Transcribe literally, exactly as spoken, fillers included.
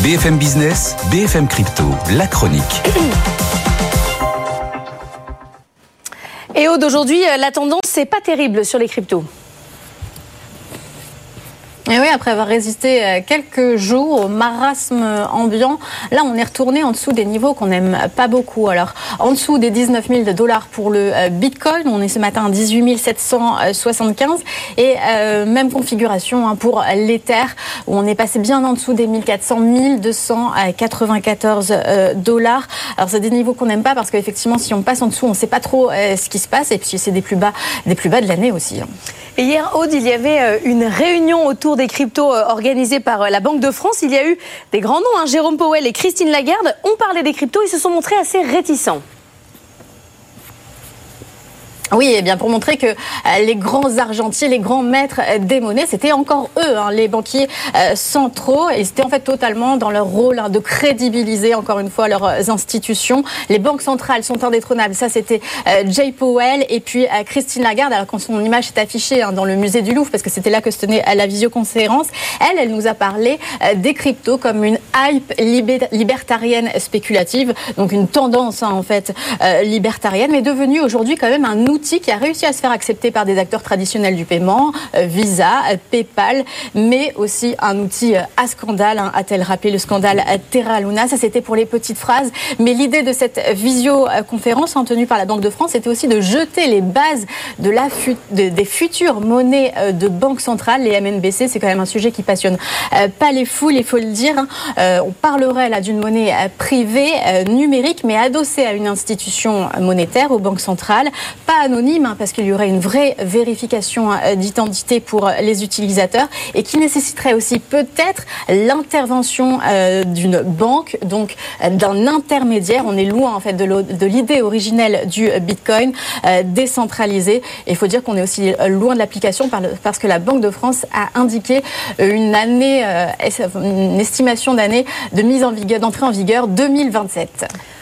B F M Business, B F M Crypto, la chronique. Et Aude, aujourd'hui, la tendance, c'est pas terrible sur les cryptos. Et oui, après avoir résisté quelques jours au marasme ambiant, là on est retourné en dessous des niveaux qu'on n'aime pas beaucoup. Alors en dessous des dix-neuf mille dollars pour le Bitcoin, on est ce matin à dix-huit mille sept cent soixante-quinze et euh, même configuration hein, pour l'Ether où on est passé bien en dessous des mille quatre cents, mille deux cent quatre-vingt-quatorze dollars. Alors c'est des niveaux qu'on n'aime pas parce qu'effectivement si on passe en dessous, on ne sait pas trop euh, ce qui se passe et puis c'est des plus bas, des plus bas de l'année aussi. Hein. Et hier, Aude, il y avait une réunion autour des cryptos organisée par la Banque de France. Il y a eu des grands noms, hein, Jérôme Powell et Christine Lagarde ont parlé des cryptos. Ils se sont montrés assez réticents. Oui, et bien pour montrer que euh, les grands argentiers, les grands maîtres euh, des monnaies, c'était encore eux, hein, les banquiers euh, centraux. Ils étaient en fait totalement dans leur rôle hein, de crédibiliser encore une fois leurs institutions. Les banques centrales sont indétrônables. Ça, c'était euh, Jay Powell et puis euh, Christine Lagarde. Alors quand son image est affichée hein, dans le musée du Louvre, parce que c'était là que se tenait à la visioconférence, elle, elle nous a parlé euh, des cryptos comme une hype libé- libertarienne spéculative, donc une tendance hein, en fait euh, libertarienne, mais devenue aujourd'hui quand même un outil qui a réussi à se faire accepter par des acteurs traditionnels du paiement, euh, Visa, euh, PayPal, mais aussi un outil euh, à scandale, hein, a-t-elle rappelé le scandale euh, Terra Luna. Ça, c'était pour les petites phrases. Mais l'idée de cette visioconférence hein, tenue par la Banque de France, c'était aussi de jeter les bases de la fut- de, des futures monnaies euh, de banque centrale, les M N B C. C'est quand même un sujet qui passionne euh, pas les foules, il faut le dire. Hein. Euh, on parlerait là d'une monnaie euh, privée, euh, numérique, mais adossée à une institution monétaire, aux banques centrales, pas anonyme, hein, parce qu'il y aurait une vraie vérification hein, d'identité pour les utilisateurs et qui nécessiterait aussi peut-être l'intervention euh, d'une banque, donc euh, d'un intermédiaire. On est loin en fait de, de l'idée originelle du Bitcoin euh, décentralisé. Et il faut dire qu'on est aussi loin de l'application par le, parce que la Banque de France a indiqué une année, euh, une estimation d'année de mise en vigueur, d'entrée en vigueur deux mille vingt-sept.